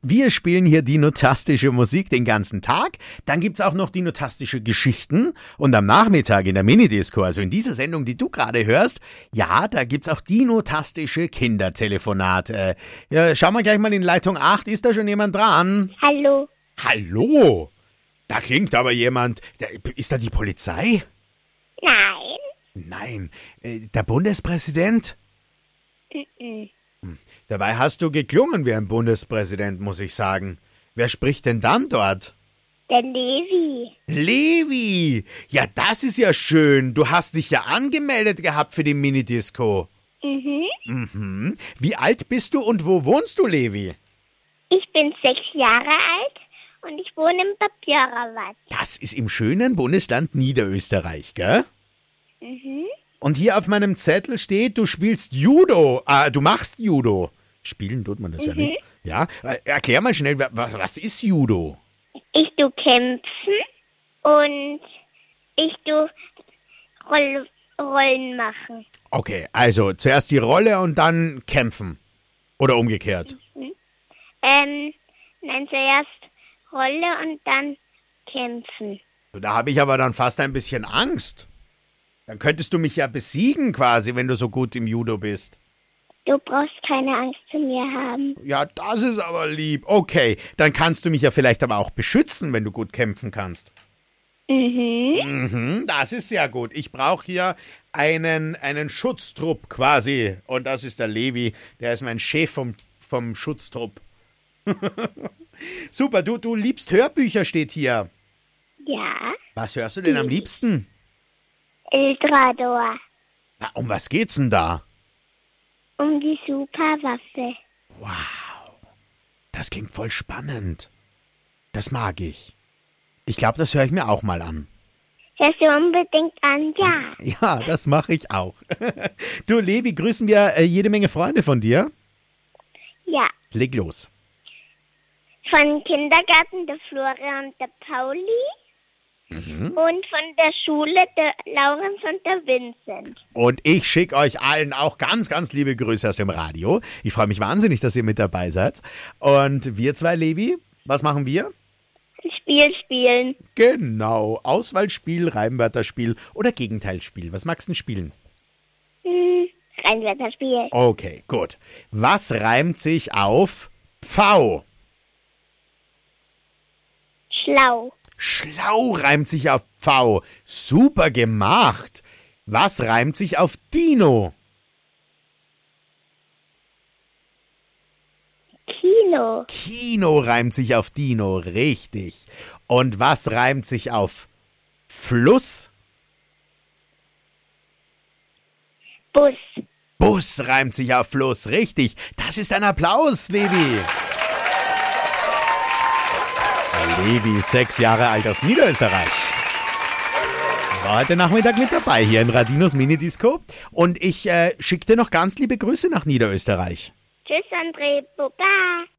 Wir spielen hier dinotastische Musik den ganzen Tag. Dann gibt's auch noch dinotastische Geschichten. Und am Nachmittag in der Minidisco, also in dieser Sendung, die du gerade hörst, ja, da gibt's auch dinotastische Kindertelefonate. Ja, schauen wir gleich mal in Leitung 8. Ist da schon jemand dran? Hallo. Hallo? Da klingt aber jemand. Ist da die Polizei? Nein. Nein. Der Bundespräsident? Dabei hast du geklungen wie ein Bundespräsident, muss ich sagen. Wer spricht denn dann dort? Der Levi. Levi! Ja, das ist ja schön. Du hast dich ja angemeldet gehabt für die Minidisco. Mhm. Wie alt bist du und wo wohnst du, Levi? Ich bin 6 Jahre alt und ich wohne im Papierawald. Das ist im schönen Bundesland Niederösterreich, gell? Und hier auf meinem Zettel steht, du spielst Judo. Du machst Judo. Spielen tut man das ja nicht. Ja, erklär mal schnell, was ist Judo? Ich tu kämpfen und ich tu Rollen machen. Okay, also zuerst die Rolle und dann kämpfen. Oder umgekehrt. Nein, zuerst Rolle und dann kämpfen. Da habe ich aber dann fast ein bisschen Angst. Dann könntest du mich ja besiegen quasi, wenn du so gut im Judo bist. Du brauchst keine Angst zu mir haben. Ja, das ist aber lieb. Okay, dann kannst du mich ja vielleicht aber auch beschützen, wenn du gut kämpfen kannst. Das ist sehr gut. Ich brauche hier einen Schutztrupp quasi. Und das ist der Levi, der ist mein Chef vom Schutztrupp. Super, du liebst Hörbücher, steht hier. Ja. Was hörst du denn am liebsten? Eldrador. Um was geht's denn da? Um die Superwaffe. Wow, das klingt voll spannend. Das mag ich. Ich glaube, das höre ich mir auch mal an. Hörst du unbedingt an, ja. Ja, das mache ich auch. Du, Levi, grüßen wir jede Menge Freunde von dir? Ja. Leg los. Von Kindergarten der Flora und der Pauli. Und von der Schule der Laurenz und der Vincent. Und ich schicke euch allen auch ganz, ganz liebe Grüße aus dem Radio. Ich freue mich wahnsinnig, dass ihr mit dabei seid. Und wir zwei, Levi, was machen wir? Ein Spiel spielen. Genau, Auswahlspiel, Reimwörterspiel oder Gegenteilspiel. Was magst du denn spielen? Reimwörterspiel. Okay, gut. Was reimt sich auf Pfau? Schlau. Schlau reimt sich auf Pfau. Super gemacht. Was reimt sich auf Dino? Kino. Kino reimt sich auf Dino. Richtig. Und was reimt sich auf Fluss? Bus. Bus reimt sich auf Fluss. Richtig. Das ist ein Applaus, Levi. Levi, 6 Jahre alt aus Niederösterreich. War heute Nachmittag mit dabei hier in Radinos Minidisco. Und ich schicke dir noch ganz liebe Grüße nach Niederösterreich. Tschüss, André. Baba.